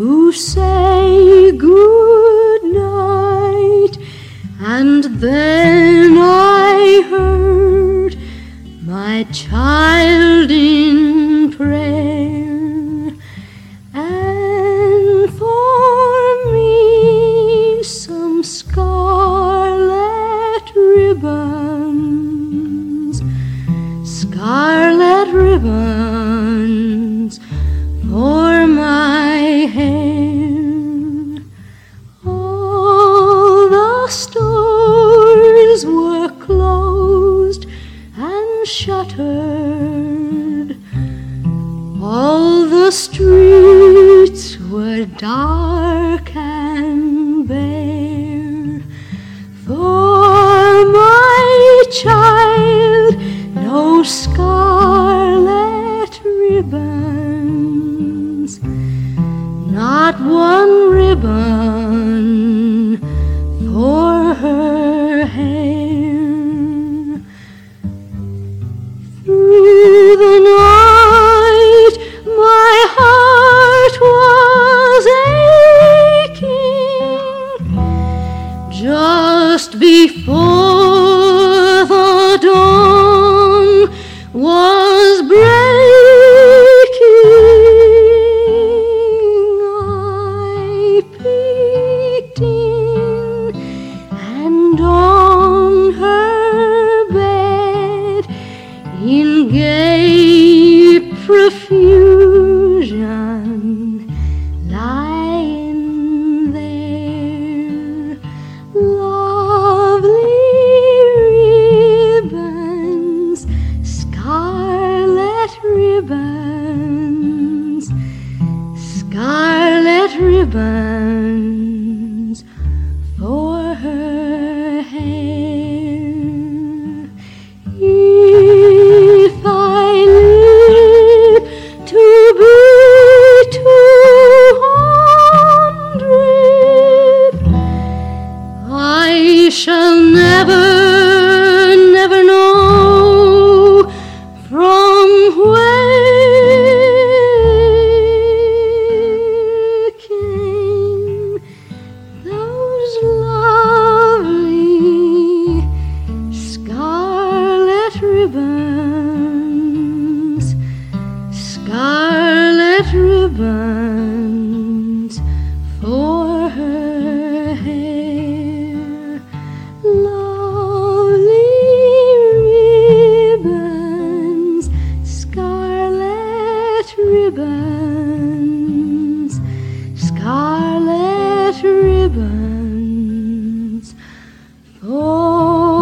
to say good night, and then I heard my child in prayer, and for me some scarlet ribbons, scarlet ribbons for my hair. All the stores were closed and shuttered, all the streets were dark and bare. For my child no scarlet ribbons, not one ribbon for her hair. Through the night my heart was aching, just before the dawn was breaking. I peeked in, and on her bed in gay profusion lying there, lovely ribbons, scarlet ribbons, scarlet ribbons for her hair. If I live to be 200, I shall never know from where came those lovely scarlet ribbons, scarlet ribbons for her hair. Lovely ribbons, scarlet ribbons, scarlet ribbons for